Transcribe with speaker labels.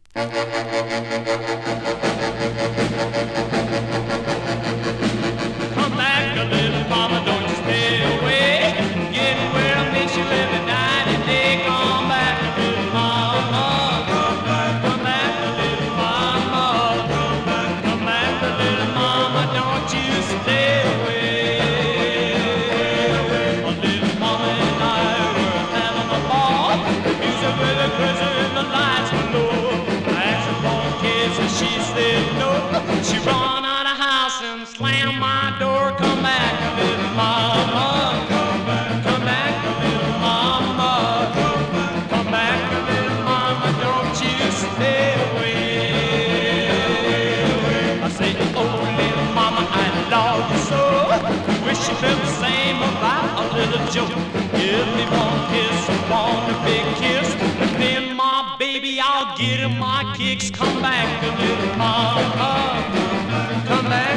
Speaker 1: Come back, little mama, don't you stay away. Getting where I miss you every night and day. Come back, little mama. Come back, little mama. Come back, little mama, don't you stay away. My little mama and I were having a ball. The music with the pressure and the lights were low. I asked her for a kiss and she said no. She run out of house and slammed my door. Come back, little mama. Come back, little mama. Come back, little mama, don't you stay away. I say, oh, little mama, I love you so. Wish you felt the same about a little joke. Give me one kiss, one big kiss, and then my baby, I'll get him my kicks. Come back, little mama. Come back.